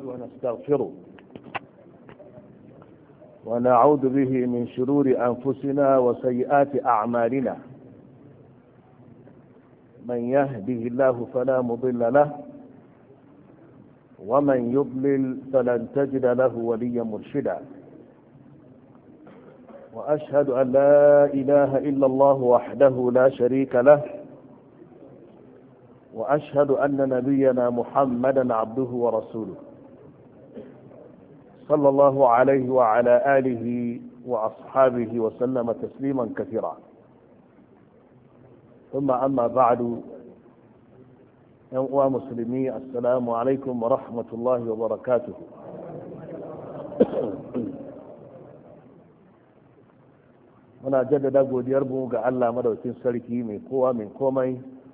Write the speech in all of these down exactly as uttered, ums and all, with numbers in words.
ونستغفره ونعوذ به من شرور أنفسنا وسيئات أعمالنا. من يهده الله فلا مضل له ومن يضلل فلن تجد له وليا مرشدا. وأشهد أن لا إله إلا الله وحده لا شريك له، وأشهد أن نبينا محمدا عبده ورسوله صلى الله عليه وعلى آله وأصحابه وسلم تسليما كثيرا. ثم أما بعد، يا مسلمي، السلام عليكم ورحمة الله وبركاته. muna jaddada godiyarmu ga Allah madaukin sarki mai kowa mai komai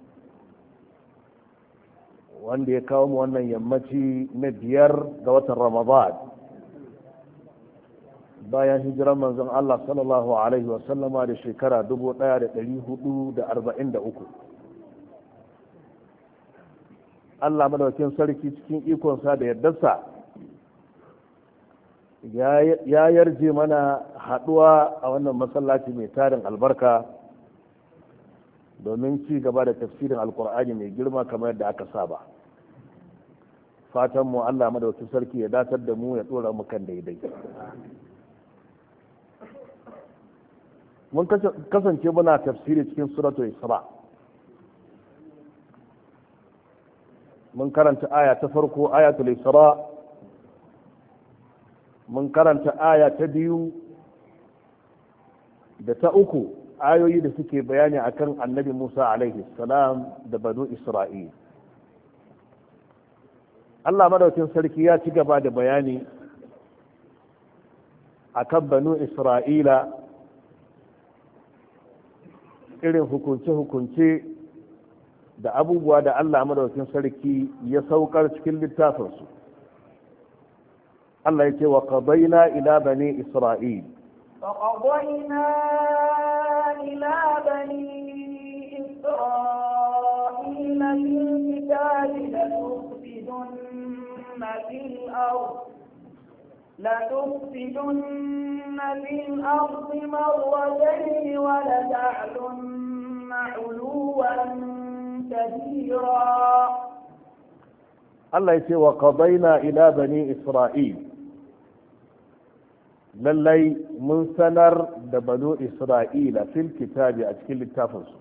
wanda ya kawo mu wannan yammaci na biyar ga watan Ramadan bayan hijiran manzon Allah sallallahu alaihi wa sallama da shekara dubu ɗaya da ɗari hudu da arba'in da uku. Allah madaukin sarki cikin ikonsa da yardarsa ya yarje mana haɗuwa a wannan masallaci mai tarin albarka domin ci gaba da tafsirin alkur'ani mai girma kamar yadda aka saba. fatan mu Allah madaukakin sarki ya datar da mu ya dora mu kan daidai. mun kasance muna tafsiri cikin suratul Isra. mun karanta aya ta farko, ayatul Isra. mun karanta aya ta biyu da ta uku, ayoyi da suke bayani akan annabi Musa alaihi salam da banu Isra'il. Allah madaukin sarki ya ci gaba da bayani akan banu Isra'ila, irin hukunce-hukunce da abubuwa da Allah madaukin sarki ya saukar cikin littafinsu. Allah ya ce wa qadayna ila bani Isra'il. فقضينا إلى بني إسرائيل في الكتاب لتفسدن في الأرض لتفسدن في الأرض مرتين ولتعلن علوا كبيرا. الله يقول وقضينا إلى بني إسرائيل، lallai mun sanar da banu Isra'ila fil kitabi a cikin littafinsu.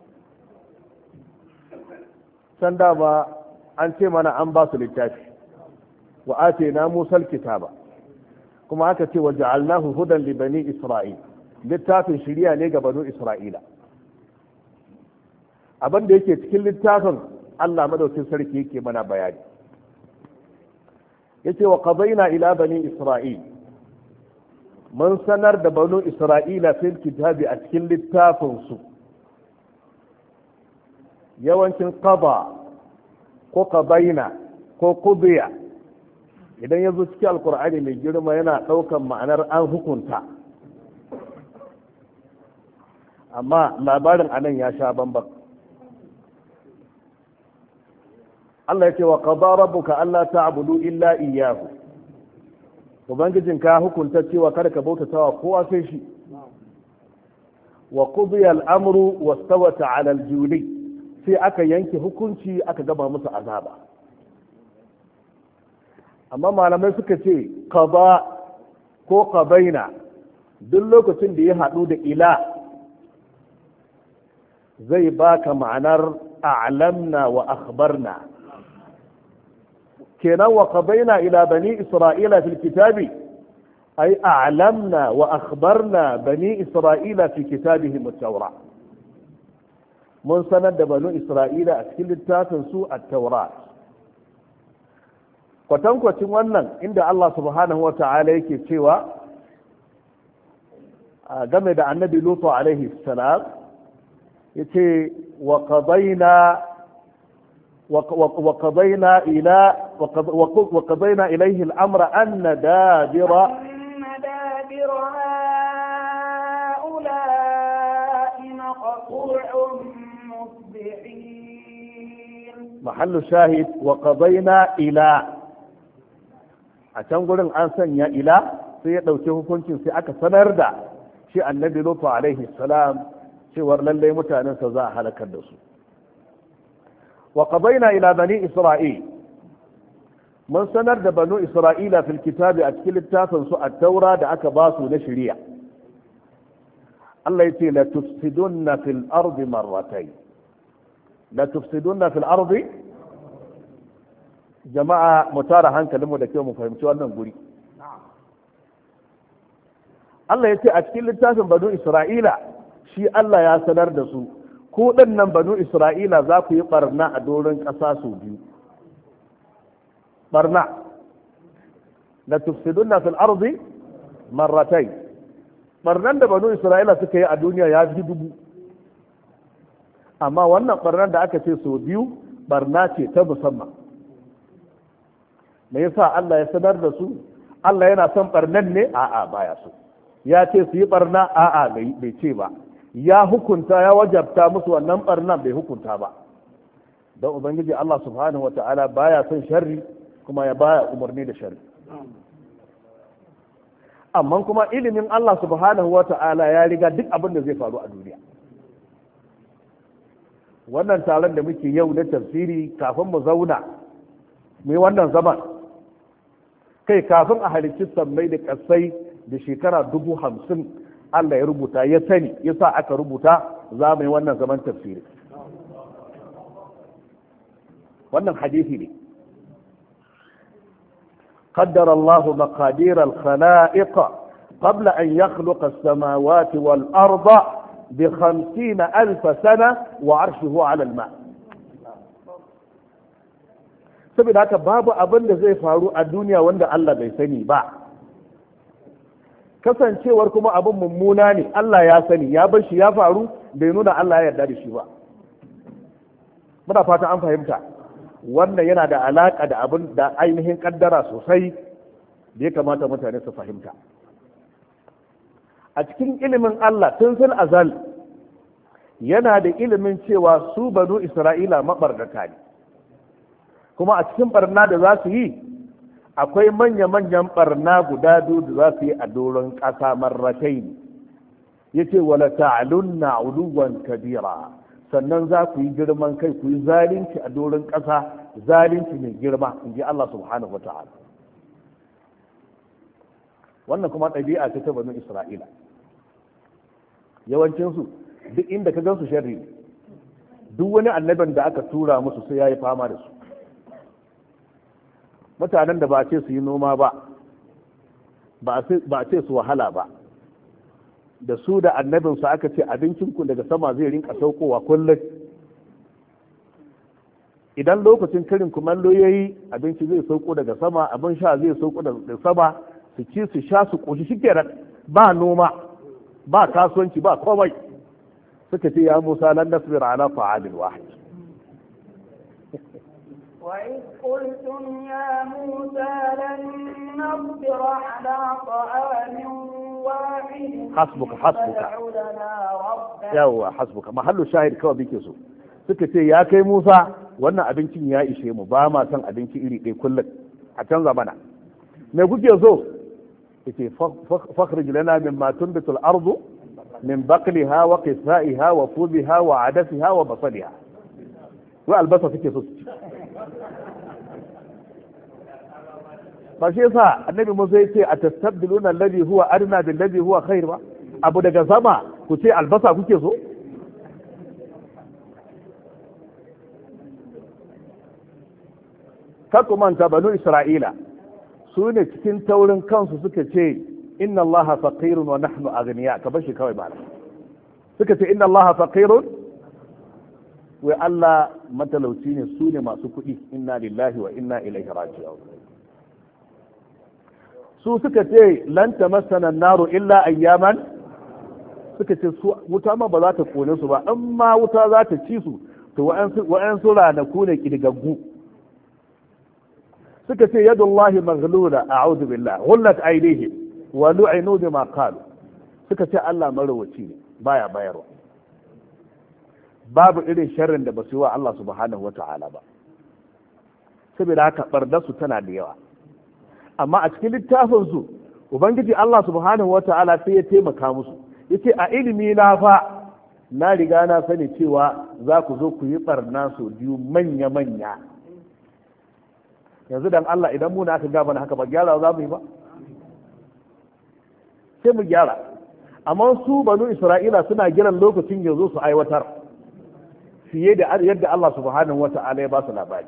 San dama an ce mana an ba su littafi, wa ate na musal kitaba, kuma aka ce wa ja'alnahu hudan li bani Isra'il, littafin shiriya ne ga banu Isra'ila. Abin da yake cikin littafin Allah madaukin sarki yake mana bayani. Yace wa qadayna ila bani Isra'il, mun sanar da banu Isra'ila fil kitabi a cikin littafinsu. Yawancin qada ko qadaina ko qudiya idan ya zo cikin alkur'ani mai girma yana ɗaukan ma'anar an hukunta, amma labarin anan ya sha bambam. Allah ya ce wa qada rabbuka alla ta'budu illa iyyahu, ubangijin ka hukunta cewa kada ka bautata wa kowa sai shi. wa qudiya al-amru wastawata 'ala al-juli, sai aka yanke hukunci aka gaba musu azaba. amma malamai suka ce qada ko qadaina duk lokacin da ya hadu da ila zai baka ma'anar a'lamna wa akhbarna. kenan wa qadayna ila bani isra'ila fil kitabi ay a'lamna wa akhbarna bani isra'ila fi kitabihim at-taura. mun sanar da banu isra'ila a cikin littafin su at-taura. kwatankwacin wannan inda Allah subhanahu wa ta'ala yake cewa game da annabi Lutu alaihi salam, yace wa qadayna وقضينا إلى وقضينا إليه الأمر أن دابر أن دابر هؤلاء مقطوع مصبحين. محل شاهد وقضينا إلى a can gurin an sanya ila sai ya ɗauki hukuncin sai aka sanar da shi annabi lutu alaihi salam cewar lallai mutanensa za a halakar da su wa qadayna ila bani isra'il mun sanar da banu isra'ila fil kitabi a cikin littafin su at-taura da aka ba su na shari'a Allah yace la tufsidunna fil ardi marratayn la tufsidunna fil ardi jama'a mu tara hankalinmu da kyau mu fahimci wannan guri Allah ya ce a cikin littafin banu Isra'ila shi Allah ya sanar da su ko nan banu Isra'ila za ku yi barna a doron ƙasa su biyu barna la tufsidunna fil ardi marratayn barnan da banu Isra'ila suka yi a duniya ya fi dubu amma wannan barnan da aka ce sau biyu barna ce ta musamman me yasa Allah ya sanar da su Allah yana son barnan ne a'a baya so ya ce su yi barna a'a bai ce ba ya hukunta ya wajabta musu wannan barnan bai hukunta ba don ubangiji Allah subhanahu wata'ala baya son sharri kuma ya baya umarni da sharri amma kuma ilimin Allah subhanahu wata'ala ya riga duk abin da zai faru a duniya wannan taron da muke yau na tafsiri kafin mu zauna mu yi wannan zaman kai kafin a halicci sammai da kasai da shekara dubu hamsin Allah ya rubuta ya sani ya sa aka rubuta za mu yi wannan zaman tafsiri wannan hadisi ne قدر الله مقادير الخلائق قبل أن يخلق السماوات والأرض بخمسين ألف سنة وعرشه على الماء saboda haka babu abin da zai faru a duniya wanda Allah bai sani ba kasancewar kuma abin mummuna ne Allah ya sani ya bar shi ya faru bai nuna Allah ya yarda da shi ba muna fata an fahimta wannan yana da alaka da abin da ainihin kaddara sosai da ya kamata mutane su fahimta a cikin ilimin Allah tun fil azal yana da ilimin cewa su banu Isra'ila mabarnata ne kuma a cikin barna da za su yi akwai manya-manyan barna guda biyu da za su yi a doron ƙasa marratai ne ya ce wala ta'alunna uluwan kabira sannan za ku yi girman kai ku yi zalunci a doron ƙasa zalunci mai girma in ji Allah subhanahu wa ta'ala wannan kuma ɗabi'a ce ta banu Isra'ila yawancinsu duk inda ka gan su sharri duk wani annabin da aka tura musu sai ya yi fama da su mutanen da ba ce su yi noma ba ba a ce su wahala ba da su da annabinsu aka ce abincinku daga sama zai rinka saukowa kullum idan lokacin karin kumallo ya yi abinci zai sauko daga sama abin sha zai sauko daga sama su ci su sha su ƙoshi shi kenan ba noma ba kasuwanci ba komai suka ce ya musa lan nasbir ala ta'amin wahid وإذ قلتم يا موسى لن نصبر على طعام واحد حسبك حسبك فادع لنا ربك yawa hasbuka mahallu shahid kawai bike so suka ce ya kai Musa wannan abincin ya ishe mu ba ma san abinci iri ɗaya kullum a canza mana me kuke so yace fakhrij lana mimma tunbitu al-ardu min baqliha wa qithaiha wa fubiha wa adasiha wa basaliha wa albasa suke so ba shi yasa annabi Musa ya ce a tastabdiluna alladhi huwa adna bil ladhi huwa khair ba abu daga sama ku ce albasa kuke so kakku manta banu Isra'ila su ne cikin taurin kansu suka ce inna allaha faqirun wa nahnu aghniya ka bashi kawai ba suka ce inna allaha faqirun wai Allah matalauci ne su ne masu kuɗi inna lillahi wa inna ilaihi raji'un su suka ce lan tamassana an-naru illa ayyaman suka ce su wuta ma ba za ta kone su ba in ma wuta za ta ci su to wa'ansu ranaku ne kidigaggu suka ce yadullahi maghlula a'udhu billah ghullat aydihim wa lu'inu bima qalu suka ce Allah marawaci ne baya bayarwa babu irin sharrin da ba su yi wa Allah subhanahu wata'ala ba saboda haka barda su tana da yawa amma a cikin littafin su ubangiji Allah subhanahu wata'ala sai ya taimaka musu yace a ilimi na fa na riga na sani cewa za ku zo ku yi barna sau biyu manya manya yanzu dan Allah idan mu na aka gaba na haka ba gyara za mu yi ba sai mu gyara amma su banu Isra'ila suna jiran lokacin ya zo su aiwatar fiye da yadda Allah subhanahu wata'ala ya ba su labari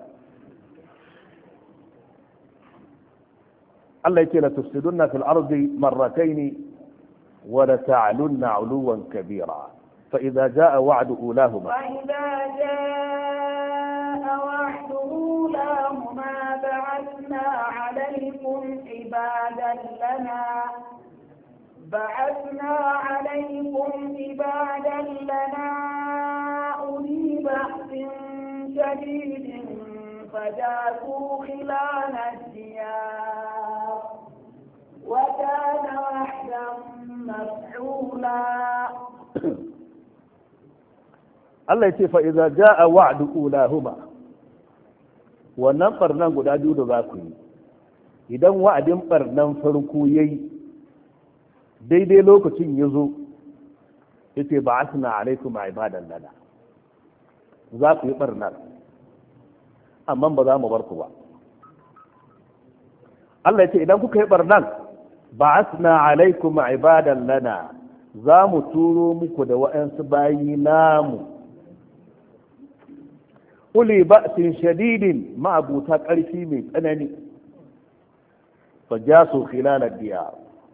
Allah yake la tufsiduna fil ardi marratayn wa la ta'lunna 'uluwan kabira fa idza jaa wa'du ulahuma fa idza jaa wa'du ulahuma ba'athna 'alaykum 'ibadan lana بعثنا عليكم عبادا لنا أولي بأس شديد فجاسوا خلال الديار وكان وحدا مفعولا Allah ya ce fa idza jaa wa'du ulahuma wannan barnan guda biyu da za ku yi idan wa'adin barnan farko yayi daidai lokacin ya zo ya ce ba asina alaikum a ibadan lana za ku yi barnar amma ba za mu bar ku ba Allah ya ce idan kuka yi barnar ba asina alaikum a ibadan lana za mu turo muku da wa'ansu bayi namu uli ba'sin shadidin ma'abuta ƙarfi mai tsanani fa jasu khilalad diyar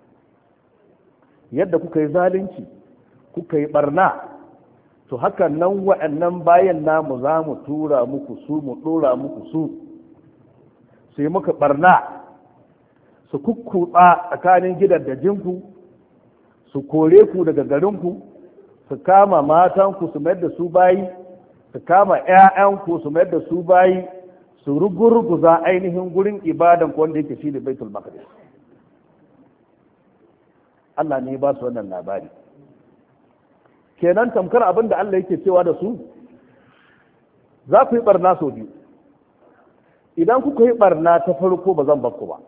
yadda kuka yi zalunci kuka yi barna to hakan nan wa'annan bayan namu za mu tura muku su mu dora muku su su yi muka barna su kukkutsa tsakanin gidajenku su kore ku daga garinku su kama matanku su mayar da su bayi su kama 'ya'yanku su mayar da su bayi su rugurguza ainihin gurin ibadan ku wanda yake shi da baitul maqdis Allah ne ba su wannan labari kenan tamkar abin da Allah yake cewa da su za ku yi barna sau biyu idan kuka yi barna ta farko ba zan bakku ba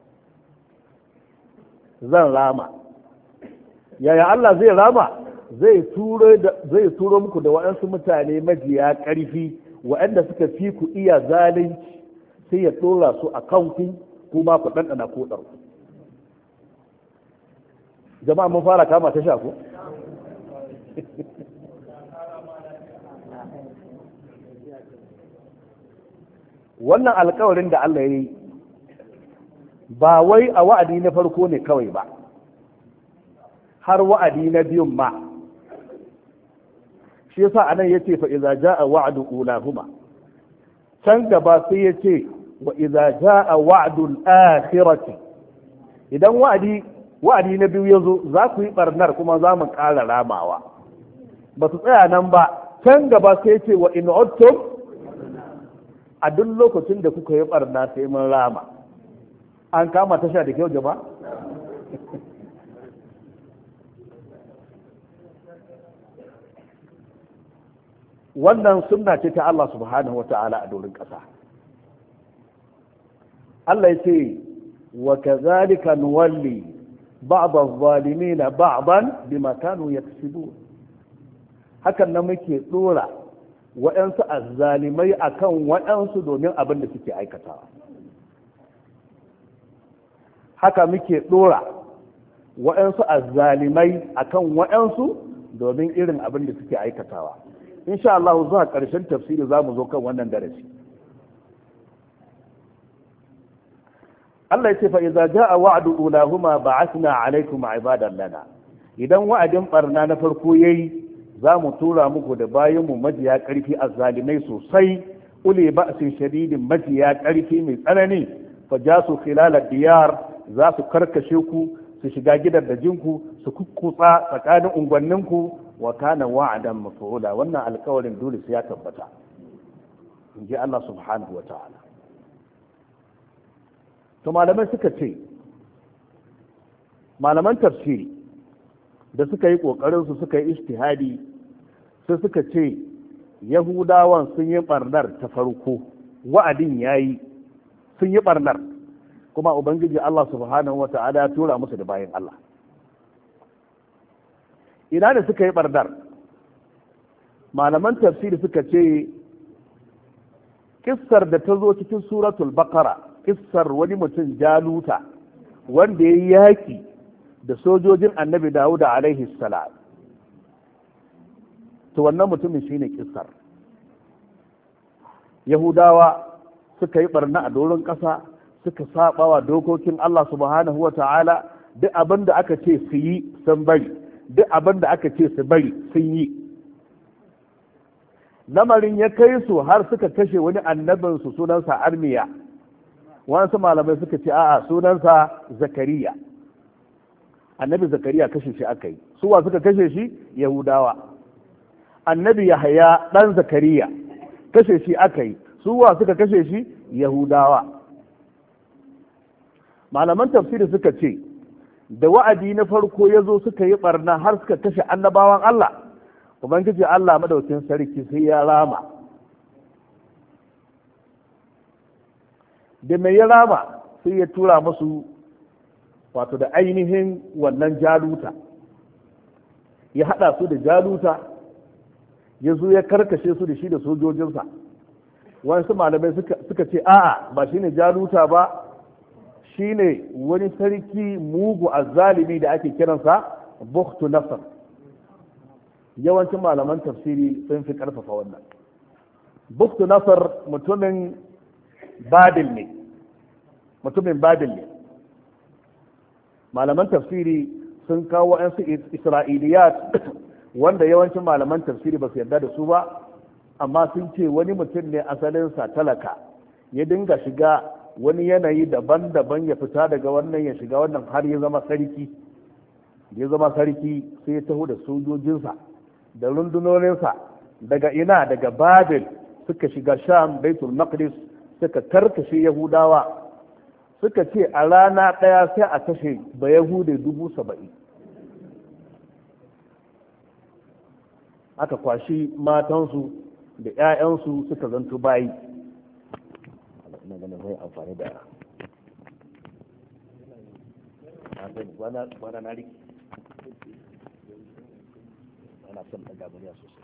zan rama yaya Allah zai rama zai turo zai turo muku da waɗansu mutane majiya ƙarfi waɗanda suka fi ku iya zalunci sai ya ɗora su a kanku kuma ku ɗanɗana ko ɗarku jama'a mun fara kama ta sha ko wannan alkawarin da Allah ya yi ba wai a wa'adi na farko ne kawai ba har wa'adi na biyun ma shi yasa anan yace fa idza jaa wa'du ulahuma can gaba sai yace wa idza jaa wa'du al-akhirati idan wa'adi wa'adi na biyu yazo za ku yi barnar kuma za mu ƙara ramawa ba su tsaya nan ba can gaba sai yace wa in uttum a duk lokacin da kuka yi barna sai mun rama an kama tasha da kyau jama'a wannan sunna ce ta Allah subhanahu wa ta'ala a dorin ƙasa Allah ya ce wa kazalika nuwalli ba'd adh-dhalimin ba'dan bima kanu yaksubun hakan nan muke dora waɗansu azzalimai akan waɗansu domin abin da suke aikatawa haka muke dora waɗansu azzalimai akan waɗansu domin irin abin da suke aikatawa insha Allah zuwa ƙarshen tafsiri za mu zo kan wannan darasi Allah ya ce fa idza jaa wa'du ulahuma ba'athna 'alaykum 'ibadan lana idan wa'adin barna na farko yayi za mu tura muku da bayan mu majiya ƙarfi azzalimai sosai ule ba'sin shadidin majiya ƙarfi mai tsanani fa jasu khilal diyar za su karkashe ku su shiga gidan da jinku su kukkutsa tsakanin unguwanninku wa kana wa'adan maf'ula wannan alƙawarin dole sai ya tabbata in ji Allah subhanahu wa ta'ala to malamai suka ce malaman tafsiri da suka yi kokarin su suka yi ijtihadi sai suka ce yahudawan sun yi barnar ta farko wa'adin yayi sun yi barnar kuma ubangiji Allah subhanahu wa ta'ala ya tura musu da bayan Allah. Ina da suka yi bardar? Malaman tafsiri suka ce kissar da ta zo cikin suratul baqara, kissar wani mutum Jaluta wanda ya yi yaƙi da sojojin annabi Dawuda alaihi salam, to wannan mutumin shine kissar. Yahudawa suka yi barna a doron ƙasa, suka saba wa dokokin Allah subhanahu wa ta'ala, duk abin da aka ce su yi sun bari, duk abin da aka ce su bari sun yi. Lamarin ya kai su har suka kashe wani annabinsu sunansa Armiya, wasu malamai suka ce a'a sunansa Zakariya. Annabi Zakariya kashe shi aka yi. Suwa suka kashe shi? Yahudawa. Annabi Yahaya ɗan Zakariya kashe shi aka yi. Suwa suka kashe shi? Yahudawa. Malaman tafsiri suka ce da wa'adi na farko ya zo suka yi barna har suka kashe annabawan Allah, ubangiji Allah madaukin sarki sai ya rama. Da mai ya rama sai ya tura musu wato da ainihin wannan Jaluta, ya haɗa su da Jaluta, ya zo ya karkashe su da shi da sojojinsa. Wasu malamai suka ce a'a ba shine Jaluta ba, shine wani sarki mugu azzalimi da ake kiransa Bukhtu Nasr. Yawancin malaman tafsiri sun fi karfafa wannan. Bukhtu Nasr mutumin Babil ne, mutumin Babil ne. Malaman tafsiri sun kawo wa'ansu Isra'iliyat wanda yawancin malaman tafsiri ba su yarda da su ba, amma sun ce wani mutum ne asalinsa talaka, ya dinga shiga wani yanayi daban-daban, ya fita daga wannan ya shiga wannan har ya zama sarki. Ya zama sarki sai ya taho da sojojinsa da rundunoninsa daga ina, daga Babil, suka shiga Sham, Baitul Maqdis, suka karkashe Yahudawa. Suka ce a rana ɗaya sai a kashe ba Yahude dubu saba'in. Aka kwashi matansu da 'ya'yansu suka zanto bayi. Ina ganin zai amfani da wani na riki ana son ɗaga murya sosai.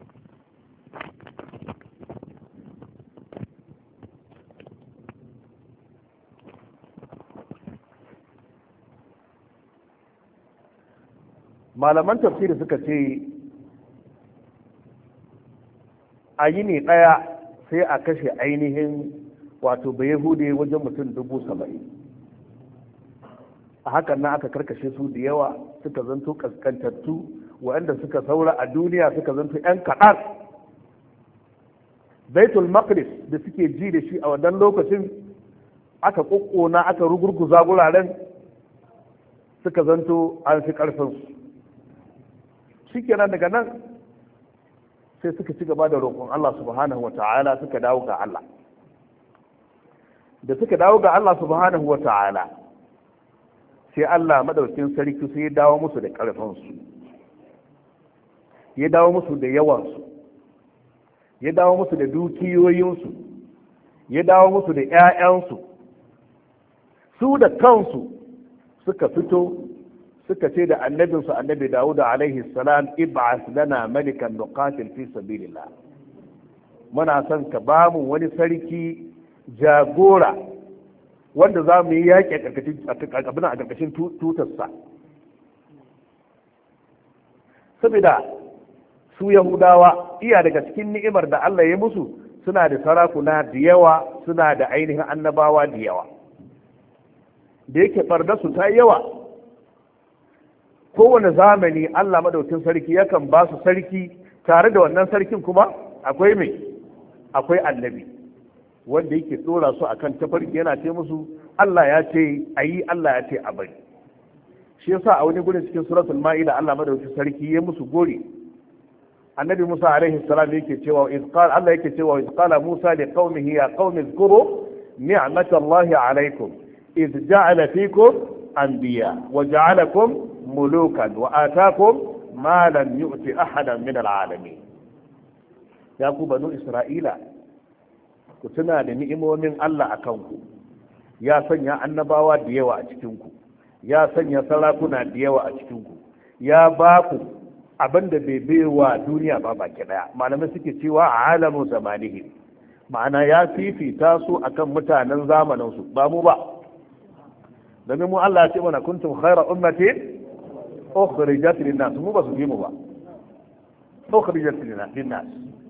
Malaman tafsiri suka ce a yi ne ɗaya sai a kashe ainihin wato bai Yahude wajen mutum dubu saba'in. A hakan nan aka karkashe su da yawa, suka zanto kaskantattu, waɗanda suka saura a duniya suka zanto 'yan kaɗan. Baitul Maqdis da suke ji da shi a wannan lokacin aka ƙoƙona, aka rugurguza guraren, suka zanto an fi ƙarfinsu. Shi kenan daga nan sai suka ci gaba da roƙon Allah subhanahu wa ta'ala, suka dawo ga Allah. Da suka dawo ga Allah subhanahu wa ta'ala, sai Allah madaukin sarki sai ya dawo musu da ƙarfinsu, ya dawo musu da yawansu, ya dawo musu da dukiyoyinsu, ya dawo musu da 'ya'yansu. Su da kansu suka fito suka ce da annabinsu annabi Dawud alaihi salam, ib'as lana malikan nuqatil fi sabilillah. Muna son ka bamu wani sarki jagora wanda za mu yi yaƙi a ƙarƙashin tutarsa. Saboda su Yahudawa iya daga cikin ni'imar da Allah ya musu, suna da sarakuna da yawa, suna da ainihin annabawa da yawa. Da yake ɓardarsu ta yawa, kowane zamani Allah madaukin sarki yakan ba su sarki, tare da wannan sarkin kuma akwai mai, akwai annabi wanda yake tsora su akan tafarki, yana ce musu Allah ya ce a yi, Allah ya ce a bari. Shi yasa a wani gurin cikin suratul Ma'ida Allah madaukin sarki ya musu gori. Annabi Musa alaihi salam yake cewa iz qala, Allah yake cewa iz qala Musa li qaumihi ya qaumi zkuru ni'matallahi alaikum iz ja'ala fikum anbiya wa ja'alakum mulukan wa atakum ma lam yu'ti ahadan min al'alamin. Ya ku banu Isra'ila, ku tuna da ni'imomin Allah akan ku, ya sanya annabawa da yawa a cikinku, ya sanya sarakuna da yawa a cikinku, ya ba ku abin da bai baiwa duniya ba baki daya. Malamai suke cewa a alamu zamanihi, ma'ana ya fifita su akan mutanen zamanin su, ba mu ba. Domin mu Allah ya ce mana kuntum khayra ummatin ukhrijat lin-nas, mu ba su bi mu ba. ukhrijat lin-nas.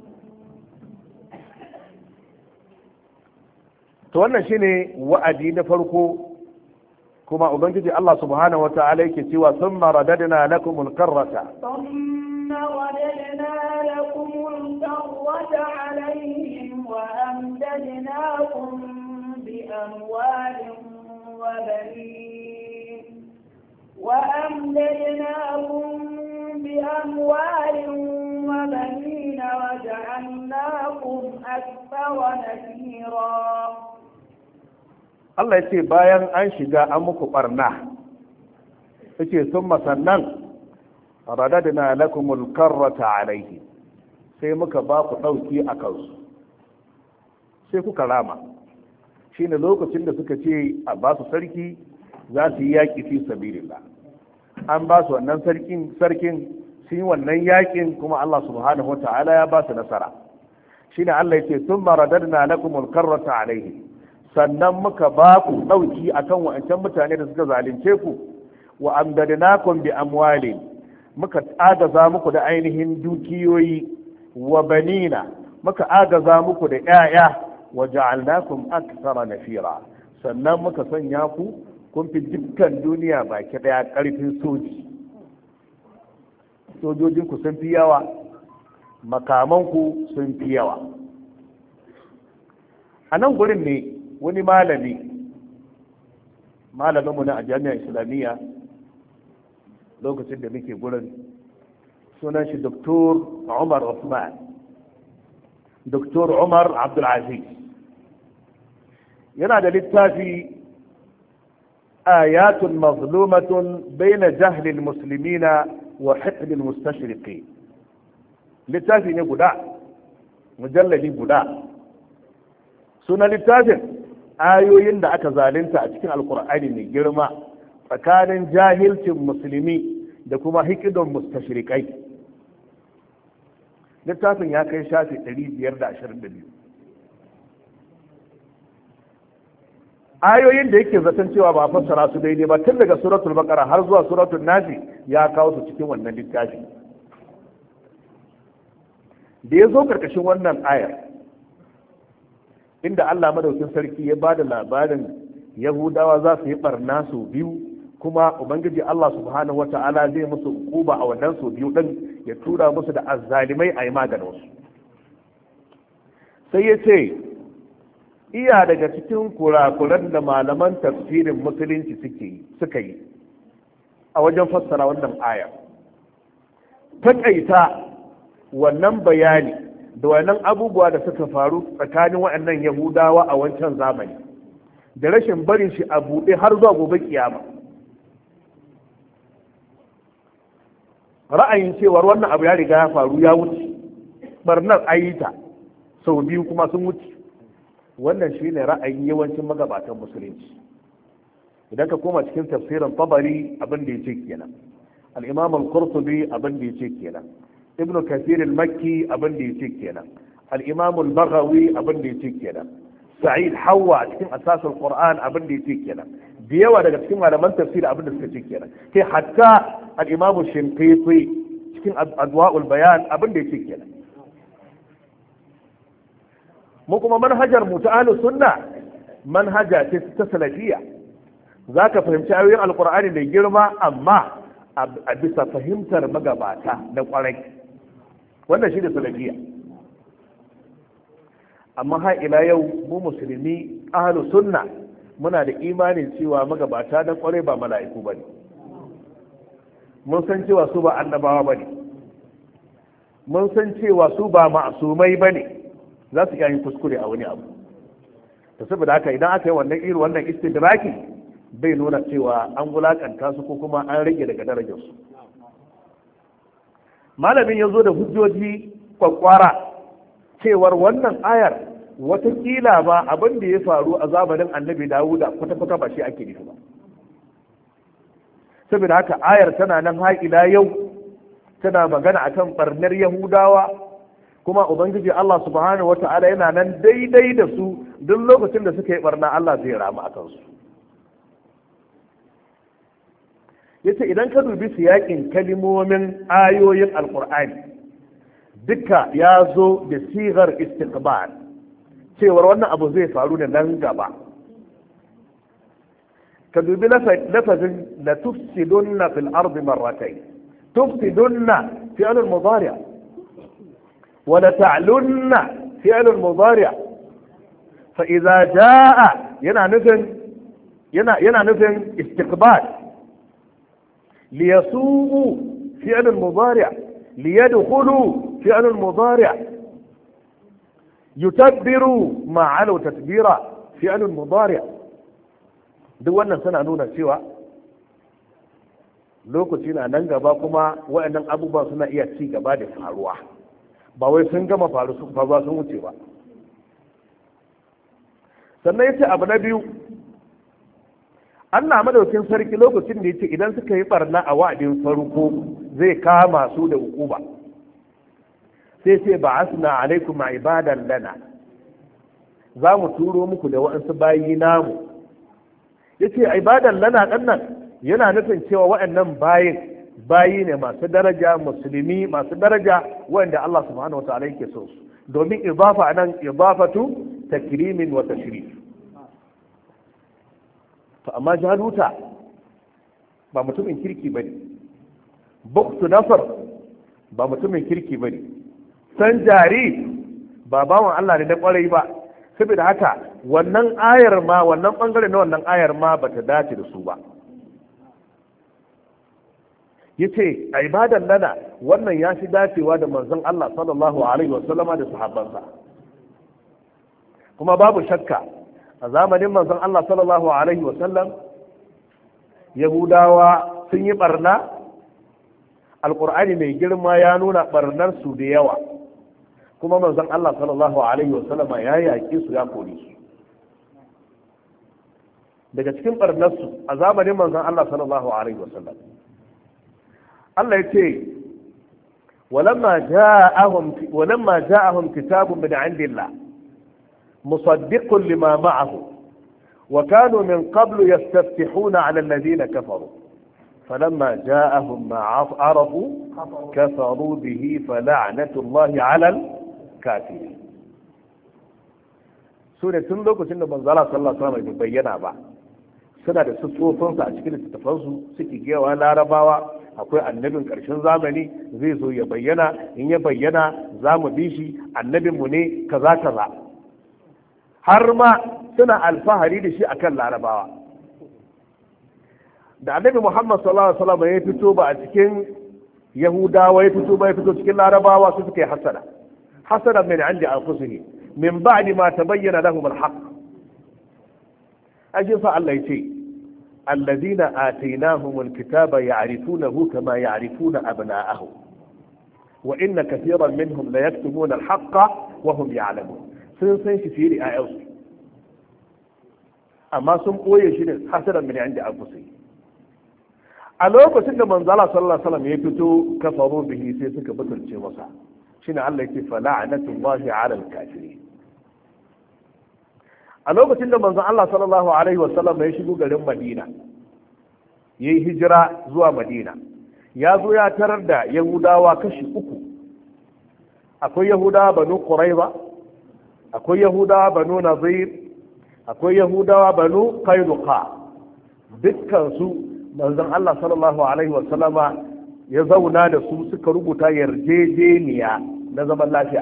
to wannan shine wa'adi na farko, kuma ubangiji Allah subhanahu wata'ala yake cewa thumma radadna lakum al-karrata thumma radadna lakum al-karrata alayhim wa amdadnakum bi amwalin wa banin wa amdadnakum bi amwalin wa banin wa ja'alnakum akthara nafira. Allah ya ce bayan an shiga an muku barna, yace sun sannan radadna lakumul karrata alaihi, sai muka ba ku ɗauki a kansu, sai kuka rama. Shine lokacin da suka ce a ba su sarki za su yi yaƙi fi sabilillah, an ba su wannan sarkin sarkin sun yi wannan yaƙin, kuma Allah subhanahu wata'ala ya ba su nasara. Shine Allah ya ce sun radadna lakumul karrata alaihi, sannan muka ba ku ɗauki a kan wa'ancan mutane da suka zalunce ku, wa amdadnakum bi amwalin, muka agaza muku da ainihin dukiyoyi, wa banina, muka agaza muku da ƴaƴa, wa ja'alnakum akthara nafira, sannan muka sanya ku kun fi dukkan duniya baki ɗaya ƙarfin soji. Sojojinku sun fi yawa, makamanku sun fi yawa. A nan gurin ne wani malami malaminmu na a jami'ar islamiyya lokacin da muke gurin, sunan shi doktor Umar Usman, doktor Umar Abdulaziz, yana da littafi ayatun mazlumatun baina jahlil muslimina wa hiqlil mustashriqin. Littafi ne guda, mujallali guda. Sunan littafin ayoyin da aka zalunta a cikin alkur'ani mai girma tsakanin jahilcin musulmi da kuma hikidon mustashrikai. Littafin ya kai shafi ɗari biyar da ashirin da biyu. Ayoyin da yake zaton cewa ba a fassara su daidai ba tun daga suratul baqara har zuwa suratul nasi ya kawo su cikin wannan littafi. Da ya zo karkashin wannan ayar inda Allah madaukin sarki ya ba da labarin Yahudawa za su yi barna sau biyu, kuma Ubangiji Allah subhanahu wata'ala zai musu hukuba a wannan sau biyu ɗin, ya tura musu da azzalimai a yi maganinsu. Sai ya ce, iya daga cikin kurakuran da malaman tafsirin musulunci suka yi a wajen fassara wannan aya, taƙaita wannan bayani da wannan abubuwa da suka faru tsakanin waɗannan Yahudawa a wancan zamani, da rashin barin shi a buɗe har zuwa gobe kiyama. Ra'ayin cewar wannan abu ya riga ya faru ya wuce, barnar ayyuta sau biyu kuma sun wuce, wannan shi ne ra'ayin yawancin magabatan musulunci. Idan ka koma cikin tafsirin Tabari abin da ya ce kenan, al-Imam al-Qurtubi abin da ya ce kenan, ibn kathir al-makki abin da yace kenan, al-imam al-baghawi abin da yace kenan, sa'id hawa a cikin asasul qur'an abin da yace kenan, da yawa daga cikin malaman tafsir abin da suka ce kenan, kai hatta al-imam shinqiti cikin adwa'ul bayan abin da yace kenan. mu kuma manhajar mu ta ahlus sunna manhaja ce ta salafiyya, zaka fahimci ayoyin alqur'ani da girma amma a bisa fahimtar magabata na kwarai, wannan shi da salafiyya. Amma har ila yau mu musulmi ahlus sunna muna da imanin cewa magabata na kwarai ba mala'iku bane, mun san cewa su ba annabawa bane, mun san cewa su ba ma'sumai bane, za su iya yin kuskure a wani abu. to saboda haka idan aka yi wannan irin wannan istidraki bai nuna cewa an wulakanta su ko kuma an rage daga darajar su. Malamin ya zo da hujjoji kwakwara cewar wannan ayar watakila ba abin da ya faru a zamanin annabi Dawuda kwata-kwata ba shi ake nufi ba. Saboda haka ayar tana nan haƙila yau tana magana akan barnar Yahudawa, kuma Ubangiji Allah subhanahu wata'ala yana nan daidai da su duk lokacin da suka yi barna Allah zai rama a kansu. Yace idan ka dubi siyakin kalimomin ayoyin Alƙur'ani duka ya zo da sigar istiqbal, cewar wannan abu zai faru da nan gaba. ka dubi lafazin la tufsidunna fil ardi marratayn, tufsidunna fi'l mudari' wa la ta'lunna fi'l mudari' fa idza jaa yana nufin yana yana nufin istiqbal, liyasu'u fi'l mudari' liyadkhulu fi'l mudari' yutabbiru ma'alu tatbira fi'l mudari'. duk wannan suna nuna cewa lokaci na nan gaba kuma waɗannan abubuwa suna iya ci gaba da faruwa, ba wai sun gama faru sun faruwa sun wuce ba. Sannan yace abu na biyu, Allah madaukin sarki lokacin da yace idan suka yi barna a wa'adin farko zai kama su da hukuma, sai ce ba'asna alaikum ibadan lana, za mu turo muku da waɗansu bayi namu. yace ibadan lana ɗannan yana nufin cewa waɗannan bayin bayi ne masu daraja, musulmi masu daraja wanda Allah subhanahu wataala yake so su, domin idafa anan idafatu takrimin wa tashrif. to amma jaluta ba mutumin kirki bane, buktu nasar ba mutumin kirki bane, sanjari ba bawan Allah ne na kwarai ba. saboda haka wannan ayar ma wannan bangare na wannan ayar ma bata dace da su ba. yace a ibadan lana wannan ya fi dacewa da manzon Allah sallallahu alaihi wa sallama da sahabbansa. kuma babu shakka a zamanin manzon Allah sallallahu alaihi wa sallam Yahudawa sun yi barna, alqur'ani mai girma ya nuna barnar su da yawa, kuma manzon Allah sallallahu alaihi wa sallama ya yaƙi su ya kore su. daga cikin barnarsu a zamanin manzon Allah sallallahu alaihi wa sallam Allah yace walamma ja'ahum walamma ja'ahum kitabun min 'indillah musaddiqun lima ma'ahu wa kanu min qablu yastaftihuna 'ala alladhina kafaru فلما جاءهم ما عرفوا كفروا به فلعنة الله على الكافرين. سورة tun lokacin da manzo Allah sallallahu alaihi wasallam bai bayyana ba, suna da sufofin a cikin littattafan su suke gewa larabawa akwai annabin karshen zamani zai zo ya bayyana, in ya bayyana za mu bi shi, annabin mu ne kaza kaza, har ma suna alfahari da shi akan larabawa. da annabi Muhammad sallallahu alaihi wasallam ya fito ba a cikin Yahudawa ya fito ba ya fito cikin Larabawa su suka yi hasada hasada min indi anfusihim min ba'di ma tabayyana lahum al-haq. ajin fa Allah yace alladhina atainahum al-kitaba ya'rifunahu kama ya'rifuna abna'ahum wa inna katiran minhum la yaktumuna al-haqqa wa hum ya'lamun. sun san shi fiye da ayyansu amma sun boye shi da hasada min indi anfusihim. a lokacin da manzala sallallahu alaihi wasallam ya fito kafaru bihi sai suka butulce masa, shine Allah yake fala'natullahi 'ala al-kafirin. a lokacin da manzon Allah sallallahu alaihi wasallam ya shigo garin Madina, yayi hijira zuwa Madina, ya zo ya tarar da Yahudawa kashi uku. akwai Yahudawa banu Quraiba, akwai Yahudawa banu Nazir, akwai Yahudawa banu Qainuqa. dukkan su manzon Allah sallallahu alaihi wa sallama ya zauna da su suka rubuta yarjejeniya na zaman lafiya.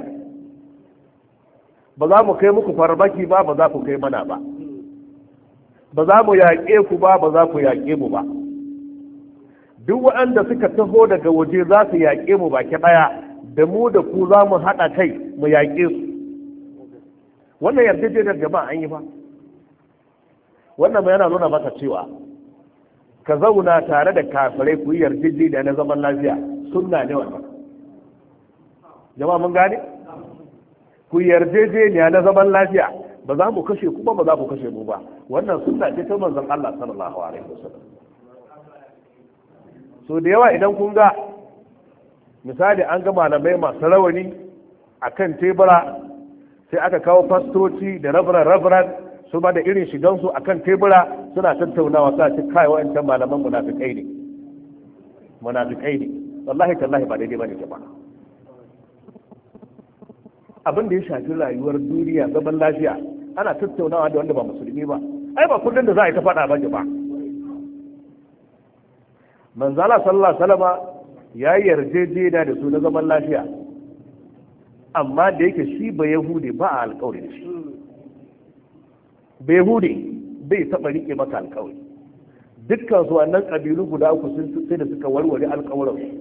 ba za mu kai muku farmaki ba, ba za ku kai mana ba, ba za mu yaƙe ku ba, ba za ku yaƙe mu ba. duk waɗanda suka taho daga waje za su yaƙe mu baki ɗaya, da mu da ku za mu haɗa kai mu yaƙe su. wannan yarjejeniyar jama'a an yi ba. wannan yana nuna maka cewa ka zauna tare da kafirai ku yi yarjejeniya na zaman lafiya sunna ne wannan. jama'a mun gane? ku yarjejeniya na zaman lafiya, ba za mu kashe ku ba ba za ku kashe mu ba. Wannan sunna ce ta manzon Allah sallallahu alaihi wasallam. So da yawa idan kun ga misali an ga malamai masu rawani akan tebura, sai aka kawo fastoci da rabaran rabaran su ba da irin shigansu akan tebura suna tattaunawa sa ci kai wa'ancan malaman munafikai ne munafikai ne wallahi tallahi ba daidai bane jama'a. Abin da ya shafi rayuwar duniya zaman lafiya ana tattaunawa da wanda ba musulmi ba, ai ba kullum da za a yi ta faɗa ba jama'a. Manzala sallallahu alaihi wasallama ya yarjejeniya da su na zaman lafiya, amma da yake shi ba Yahudi ba a alƙawari da shi. Ba Yahudi bai taɓa riƙe maka alƙawari. Dukkan su wannan ƙabilu guda uku sun sai da suka warware alƙawarin.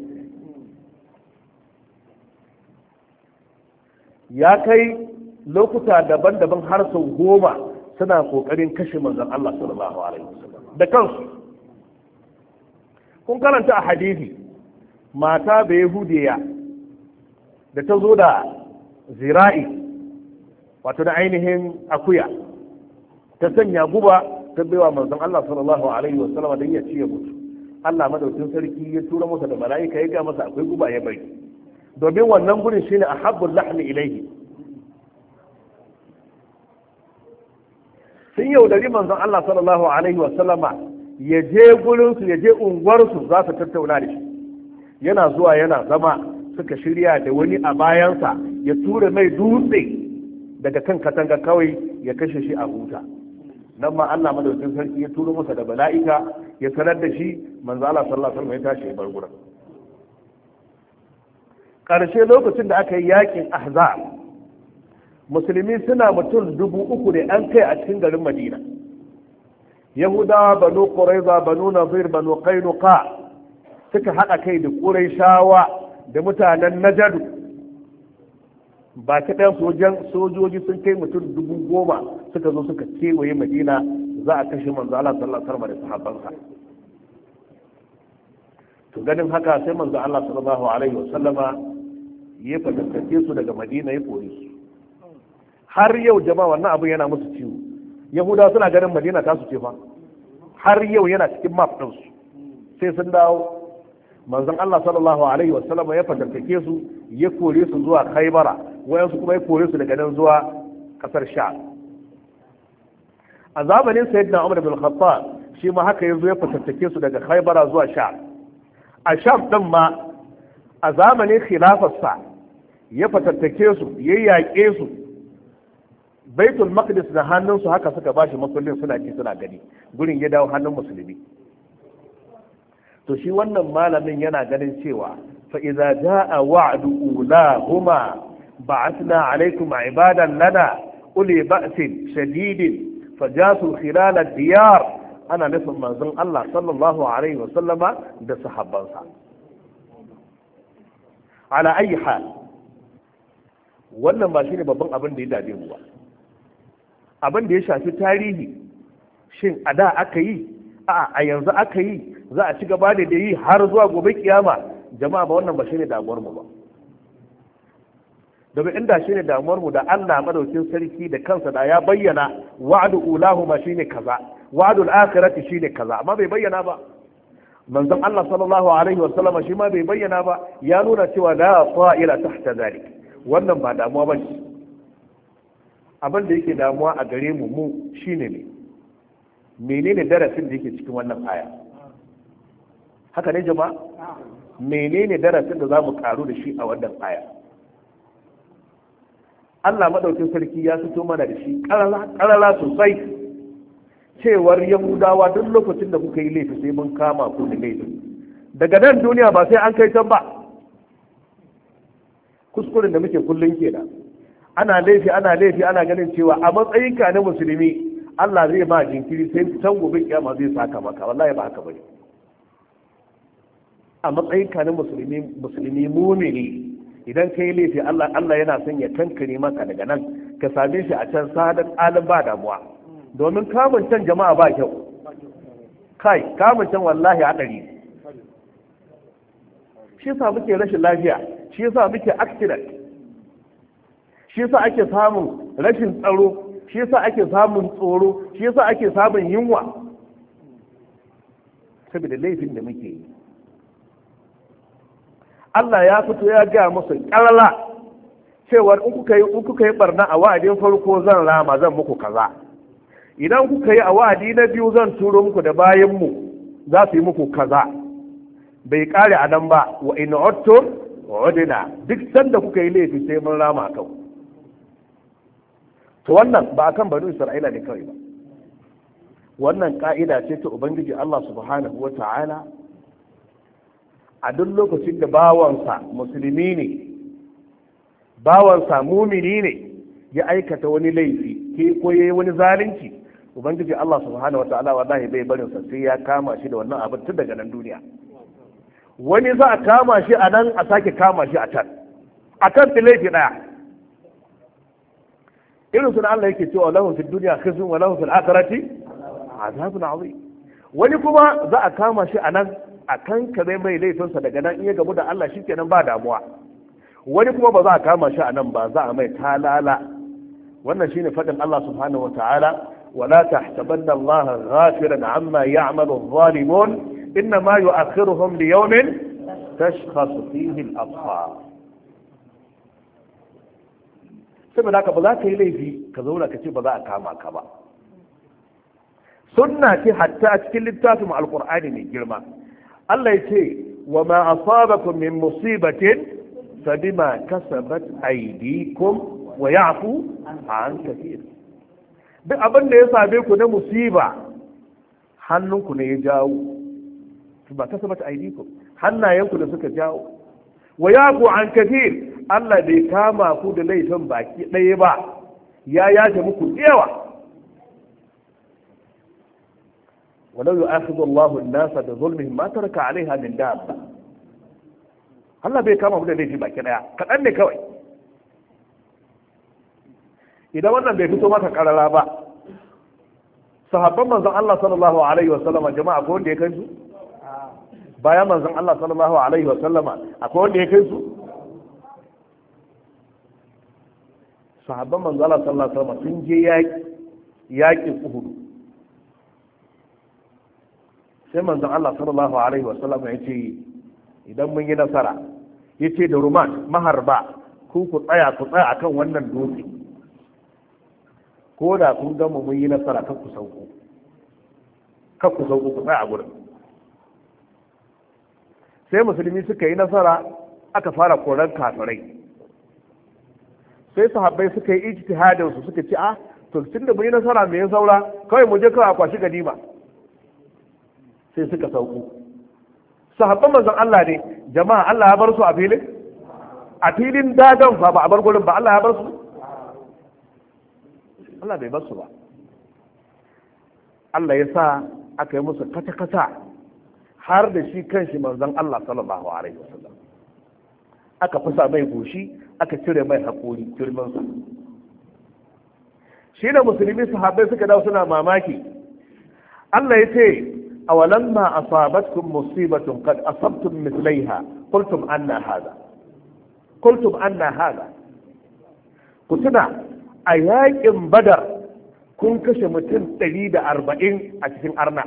Ya kai lokuta daban-daban har sau goma suna ƙoƙarin kashe manzon Allah sallallahu alaihi wasallam da kansu. Kun karanta a hadisi mata bai Yahudiya da ta zo da zira'i wato da ainihin akuya ta sanya guba ta baiwa manzon Allah sallallahu alaihi wa sallam don ya ci ya mutu. Allah madaukin sarki ya tura masa da mala'ika ya ga masa akwai guba ya bari, domin wannan gurin shine ahabbul lahmi ilaihi. sun yaudari manzon Allah sallallahu alaihi wa sallama ya je gurinsu ya je unguwarsu za su tattauna da shi. Yana zuwa yana zama suka shirya da wani a bayansa ya tura mai dutse daga kan katanga kawai ya kashe shi a huta. Nan ma Allah madaukakin sarki ya turo masa da bala'ika ya sanar da shi, manzo Allah sallallahu alaihi wasallam ya tashi ya bar gurin. Karshe lokacin da aka yi yakin Ahzab, musulmi suna mutum dubu uku ne an kai a cikin garin Madina. Yahudawa, Banu Quraiza, Banu Nazir, Banu Qainuqa suka haɗa kai da Qurayshawa da mutanen Najd. Ba ta ɗan sojan sojoji sun kai mutum dubu goma suka zo suka kewaye Madina za a kashe manzo Allah sallallahu alaihi wasallam da sahabbansa. To ganin haka sai manzo Allah sallallahu alaihi wasallama ya fatattake su daga Madina ya kore su. Har yau jama'a wannan abu yana musu ciwo. Yahudawa suna ganin Madina ta su ce fa, har yau yana cikin map ɗinsu. Sai sun dawo manzon Allah sallallahu alaihi wasallam ya fatattake su ya kore su zuwa Khaybara, wayansu kuma ya kore su daga nan zuwa kasar Sham. A zamanin Sayyidina Umar bin Khattab shi ma haka yazo ya fatattake su daga Khaybara zuwa Sham. A Sham din ma a zamanin khilafarsa ya fatattake su ya yaƙe su. Baitul Maqdis da hannunsu haka suka bashi makullin suna ci suna gani, gurin ya dawo hannun musulmi. To shi wannan malamin yana ganin cewa fa idza jaa wa'du ulahuma ba'athna alaykum ibadan lana uli ba'sin shadidin fajasu khilal ad-diyar, ana nufin manzon Allah sallallahu alaihi wa sallama da sahabbansa. Ala ayi hal, wannan ba shine babban abin da ya dade mu ba. Abin da ya shafi tarihi, shin a da aka yi, a yanzu aka yi, za a ci gaba da yi har zuwa gobe kiyama, jama'a ba wannan ba shine damuwar mu ba. Domin inda shine damuwar mu da Allah madaukin sarki da kansa da ya bayyana wa'du ulahuma shine kaza, wa'dul akhirati shine kaza, amma bai bayyana ba. Manzon Allah sallallahu alaihi wa sallam shi ma bai bayyana ba, ya nuna cewa la fa'ila tahta zalik. Wannan ba damuwa ba ce. Abin da yake damuwa a gare mu mu shine ne menene darasin da yake cikin wannan aya. Haka ne jama'a, menene darasin da za mu karu da shi a wannan aya. Allah madaukin sarki ya fito mana da shi karara sosai cewar Yahudawa duk lokacin da kuka yi laifi sai mun kama ku da laifin. Daga nan duniya ba sai an kai can ba. Kuskuren da muke kullum kenan. Ana laifi ana laifi ana ganin cewa a matsayinka na musulmi Allah zai ba jinkiri sai can gobe kiyama zai saka maka. Wallahi ba haka bane. A matsayinka na musulmi musulmi mumini idan kai laifi Allah Allah yana son ya kankare maka daga nan ka same shi a can sadan alim ba damuwa. Domin kamun can jama'a ba kyau. Kai kamun can wallahi hadari. Shi yasa muke rashin lafiya, shi yasa muke accident. shi yasa ake samun rashin tsaro, shi yasa ake samun tsoro, shi yasa ake samun yunwa, saboda laifin da muke yi. Allah ya fito ya gaya musu ƙarala cewar in kuka yi in kuka yi barna a wa'adin farko zan rama, zan muku kaza. Idan kuka yi a wa'adi na biyu zan turo muku da bayan mu za su yi muku kaza. Bai kare a nan ba, wa in uttum udina, duk sanda kuka yi laifi sai mun rama kau. To wannan ba akan banu Isra'ila ne kawai ba. Wannan ka'ida ce ta Ubangiji Allah subhanahu wa ta'ala a duk lokacin da bawansa musulmi ne, bawansa mumini ne ya aikata wani laifi ke ko yayi wani zalunci, Ubangiji Allah subhanahu wa ta'ala wallahi bai barin sa sai ya kama shi da wannan abin tun daga nan duniya. Wani za a kama shi a nan a sake kama shi a can, a kan laifi ɗaya. Irin suna Allah yake cewa lahum fid dunya khizyun wa lahum fil akhirati azabun azim. Wani kuma za a kama shi a nan a kan kare mai laifinsa daga nan in ya gamu da Allah shikenan ba damuwa. Wani kuma ba za a kama shi a nan ba, za a mai talala. Wannan shine fadin Allah subhanahu wa ta'ala, wala tahsabanna Allah ghafiran amma ya'malu adh-dhalimun innama yu'akhiruhum li yawmin tashkhasu fihi al-absar. Saboda haka ba za ka yi laifi ka zauna ka ce ba za a kama ka ba. Sunna ce hatta a cikin littafin alqur'ani mai girma. Allah ya ce wa ma asabakum min musibatin fabima kasabat aydikum wa ya'fu an kathir. Duk abin da ya same ku na musiba hannunku ne ya jawo, ba kasabat aydikum, hannayenku da suka jawo. Wa ya'fu an kathir, Allah bai kama ku da laifin baki ɗaya ba, ya yaje muku yawa. ولو يؤاخذ الله الناس بظلمهم ما ترك عليها من دابة. Allah bai kama mu da laifi baki daya, kaɗan ne kawai. Idan wannan bai fito maka karara ba, sahabban manzon Allah sallallahu alaihi wa sallama jama'a ko wanda ya kai su? Bayan manzon Allah sallallahu alaihi wa sallama akwai wanda ya kai su? Sahabban manzon Allah sallallahu alaihi wa sallama sun je yaƙi yaƙin Uhud. Sai manzon Allah sallallahu alaihi wasallam ya ce idan mun yi nasara, ya ce da ruman maharba ku ku tsaya ku tsaya akan wannan dutse, ko da kun gama mun yi nasara kan ku sauko, kan ku sauko ku tsaya a gurin. Sai musulmi suka yi nasara, aka fara koran kafirai. Sai sahabbai suka yi ijtihadin su suka ce a to tunda mun yi nasara me ya saura, kawai mu je kawai a kwashi ganima. Sai suka sauko. Sahabban manzon Allah ne, jama'a Allah ya bar su a filin? A filin dagan fa ba a bar gurin ba, Allah ya bar su? Allah bai bar su ba. Allah ya sa aka yi musu kata-kata har da shi kanshi manzon Allah sallallahu alaihi wasallam. Aka fasa mai goshi, aka cire mai haƙori, girmansa. Shi da musulmi sahabbai suka dawo suna mamaki. Allah ya ce أولما أصابتكم مصيبة قد أصبتم مثليها قلتم أن هذا قلتم أن هذا قلتنا أياك بدر كن كشمتين تليد أربعين أكسين أرنا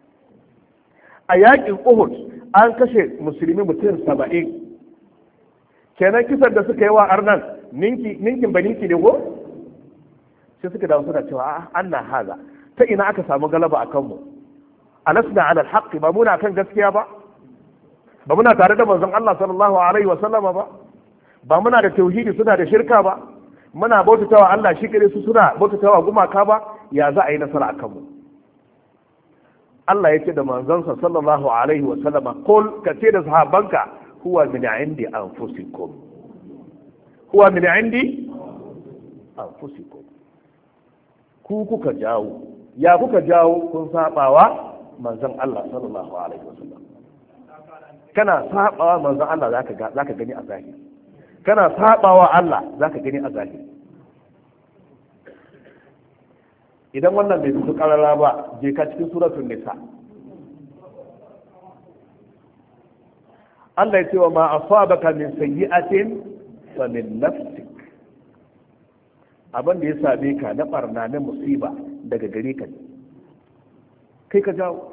أياك أهد أن كشم مسلمين متين سبعين كان كسر da suka yi wa arnan ninkin ba ninki ne ko sai suka dawo suna cewa anna haza ta ina aka samu galaba a kanmu alasna ala alhaq ba muna kan gaskiya ba ba muna tare da manzon Allah sallallahu alaihi wa sallama ba ba muna da tauhidi suna da shirka ba muna bautatawa Allah shi kare su suna bautatawa gumaka ba, ya za a yi nasara akan mu? Allah yake da manzon sa sallallahu alaihi wa sallama qul kace da sahabanka huwa min indi anfusikum huwa min indi anfusikum, ku kuka jawo. Ya kuka jawo? Kun sabawa manzon Allah sallallahu alaihi wasallam. Kana sabawa manzon Allah zaka ga zaka gani a zahiri, kana sabawa Allah zaka gani a zahiri. Idan wannan bai fito karara ba, je ka cikin suratul nisa. Allah ya ce wa ma asabaka min sayyi'atin fa min nafsik abin da ya same ka na barna na musiba daga gare ka ne kai ka jawo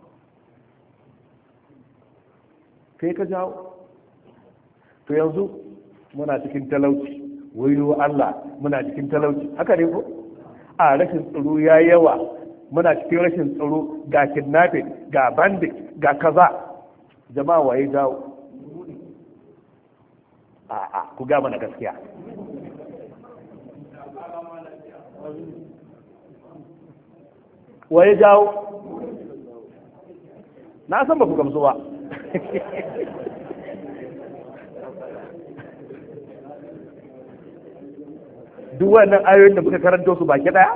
kai ka jawo to yanzu muna cikin talauci wayo Allah muna cikin talauci haka ne ko a rashin tsaro ya yawa muna cikin rashin tsaro ga kidnapping ga bandit ga kaza jama'a waye jawo a a ku ga mana gaskiya waye jawo na san ba ku gamsu ba duk wannan ayoyin da muka karanto su baki daya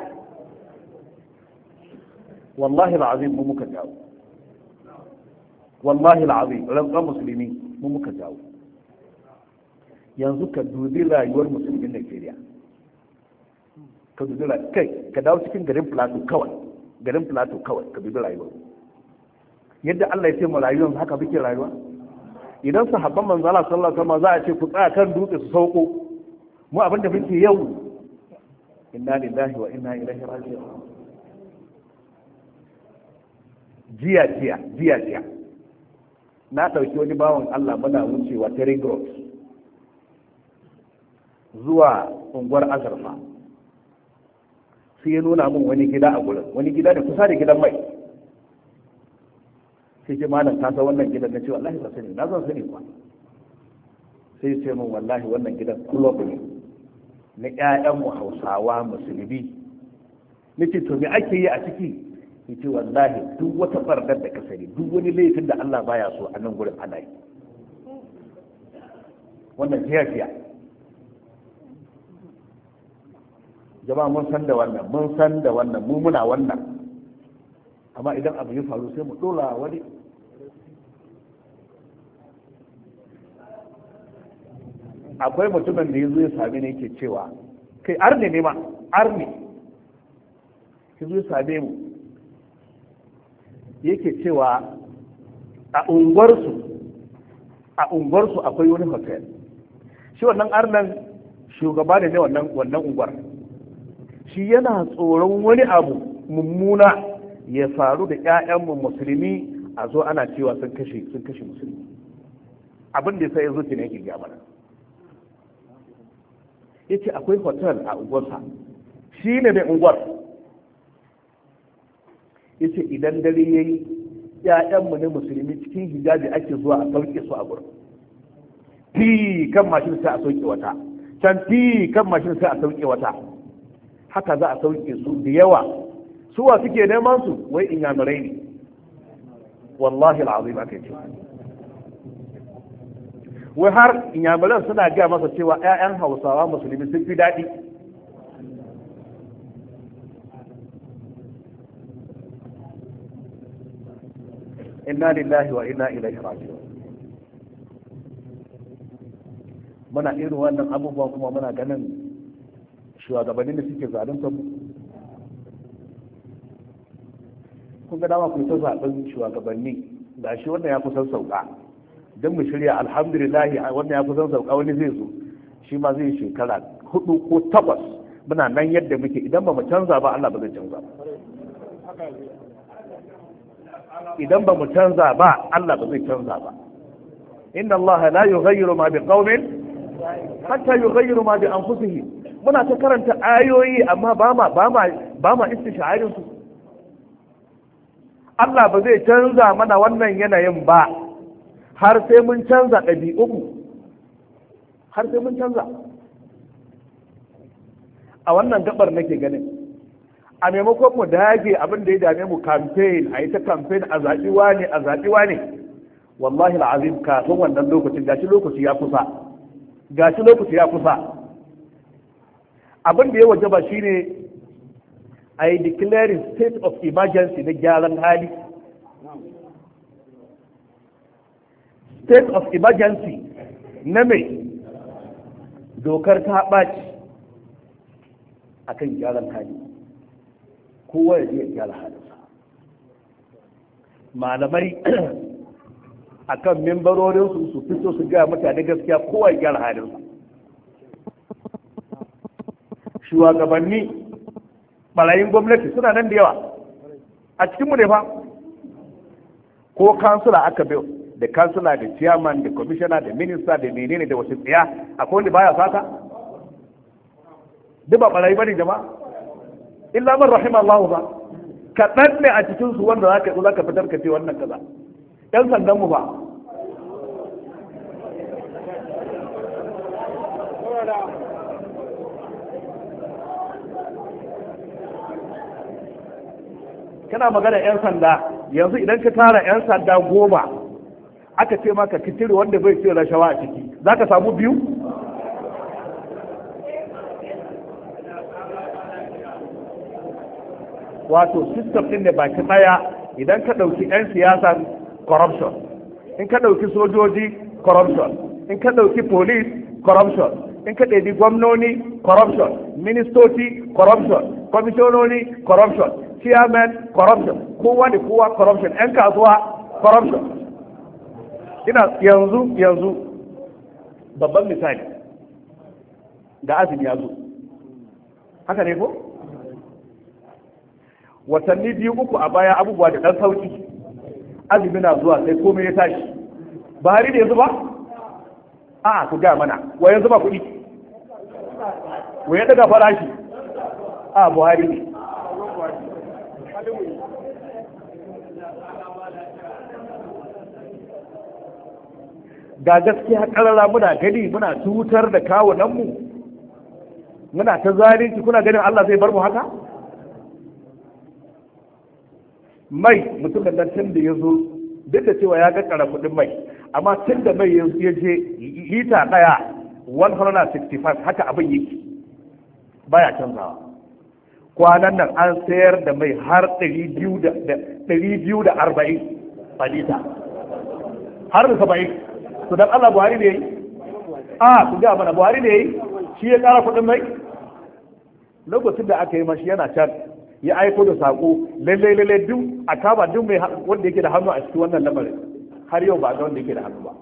wallahi al'azim mu muka jawo wallahi al'azim ran musulmi mu muka jawo yanzu ka dubi rayuwar musulmin Najeriya ka dubi rayuwar kai ka dawo cikin garin Plateau kawai garin Plateau kawai ka dubi rayuwar yadda Allah ya ce mu rayuwar haka muke rayuwa idan sahabban manzo Allah sallallahu alaihi wasallam za a ce ku tsaya kan dutse su sauko mu abin da muke yau inna lillahi wa inna ilaihi raji'un jiya jiya jiya jiya na ɗauki wani bawan Allah muna wucewa ta ring road zuwa unguwar azarfa sai ya nuna min wani gida a gurin wani gida da kusa da gidan mai sai ce malam ka san wannan gidan na ce wallahi ba sani na zan sani kuwa sai ce min wallahi wannan gidan club ne na ƴaƴanmu Hausawa musulmi nace to me ake yi a ciki yace wallahi duk wata barnar da ka sani duk wani laifin da Allah baya so a nan gurin ana yi wannan jiya jama'a mun san da wannan mun san da wannan mu muna wannan amma idan abu ya faru sai mu dola wani akwai mutumin da ya zo ya same ni yake cewa kai arne ne ma arne ya zo ya same mu yake cewa a unguwarsu a unguwarsu akwai wani hotel shi wannan arnan shugaba ne ne wannan wannan unguwar shi yana tsoron wani abu mummuna ya faru da ƴaƴanmu musulmi a zo ana cewa sun kashe sun kashe musulmi abin da sai ya zo ne yake gaya mana yace akwai hotel a unguwarsa shi ne mai unguwar yace idan dare yayi ƴaƴanmu ne musulmi cikin hijabi ake zuwa a sauke su a gurin fi kan mashin sai a sauke wata can fi kan mashin sai a sauke wata haka za a sauke su da yawa suwa suke neman su wai inyamurai ne wallahi al'azim aka ce wai har inyamuran suna gaya masa cewa 'ya'yan Hausawa musulmi sun fi daɗi inna lillahi wa inna ilaihi raji'un muna irin wannan abubuwan kuma muna ganin shugabannin da suke zalunta mu kun ga dama ku ta zaɓen shugabanni da shi wannan ya kusan sauka don mu shirya alhamdulillah wannan ya kusan sauka wani zai zo shi ma zai shekara hudu ko takwas muna nan yadda muke idan ba mu canza ba Allah ba zai canza ba idan ba mu canza ba Allah ba zai canza ba inna Allah la yughayyiru ma biqaumin hatta yughayyiru ma bi anfusihim muna ta karanta ayoyi amma ba ma ba ma ba ma istisharin su Allah ba zai canza mana wannan yanayin ba har sai mun canza ɗabi'unmu har sai mun canza a wannan gabar nake ganin a maimakon mu dage abin da ya dame mu campaign a yi ta campaign a zaɓi wane a zaɓi wane wallahi al'azim kafin wannan lokacin gashi lokaci ya kusa gashi lokaci ya kusa abin da ya waje ba shine a yi declaring state of emergency na gyaran hali state of emergency na mai dokar ta ɓaci a kan gyaran hali kowa ya je gyara halinsa malamai a kan membarorinsu su fito su gaya mutane gaskiya kowa ya gyara halinsa shugabanni barayin gwamnati suna nan da yawa a cikinmu ne fa ko kansula aka biyo da kansula da chairman da commissioner da minister da menene da wasu tsiya akwai wanda baya sata duk ba barayi bane jama'a illa man rahima Allah ba kaɗan ne a cikin su wanda zaka zo zaka fitar ka ce wannan kaza yan sandan mu ba kana magana yan sanda yanzu idan ka tara yan sanda goma aka ce maka ka cire wanda bai ce rashawa a ciki za ka samu biyu wato system din da baki daya idan ka dauki yan siyasa corruption in ka dauki sojoji corruption in ka dauki police corruption in ka ɗebi gwamnoni corruption ministoci corruption kwamishinoni corruption chairman corruption kowa da kowa corruption yan kasuwa corruption ina yanzu yanzu babban misali da azumi ya zo haka ne ko watanni biyu uku a baya abubuwa da ɗan sauki azumi na zuwa sai komai ya tashi Buhari da yanzu ba a ku ga mana wa yanzu ba kuɗi wa ya daga farashi a Buhari ne ga gaskiya karara muna gani muna tutar da kawunanmu muna ta zalunci kuna ganin Allah zai bar mu haka mai mutumin nan tun da ya zo duk da cewa ya kakkara kudin mai amma tun da mai ya je lita daya one hundred sixty-five haka abin yake baya canzawa kwanan nan an sayar da mai har ɗari biyu da arba'in a lita har da saba'in to dan Allah Buhari ne yayi a ku ga mana Buhari ne yayi shi ya kara kudin mai lokacin da aka yi mashi yana can ya aiko da sako lalle lalle duk a kaba duk mai wanda yake da hannu a cikin wannan lamarin har yau ba ga wanda yake da hannu ba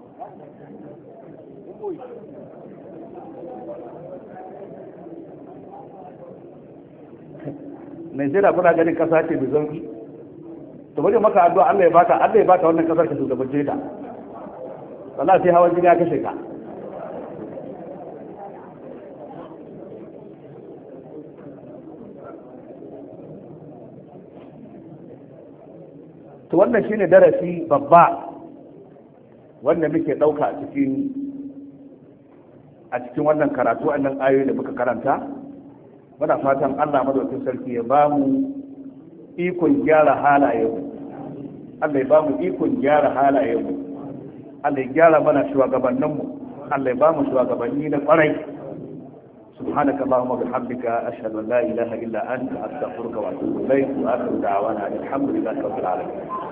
Najeriya kuna ganin kasa ce da zangi to bari maka addu'a Allah ya baka Allah ya baka wannan kasar ka shugabance ta wallahi sai hawan jini ya kashe ka to wannan shine darasi babba wanda muke dauka a cikin a cikin wannan karatu annan ayoyi da muka karanta muna fatan Allah madaukakin sarki ya ba mu ikon gyara halayenmu Allah ya ba mu ikon gyara halayenmu Allah ya gyara mana shugabanninmu Allah ya ba mu shugabanni na kwarai سبحانك اللهم وبحمدك أشهد أن لا إله إلا أنت أستغفرك وأتوب إليك وآخر دعوانا الحمد لله رب العالمين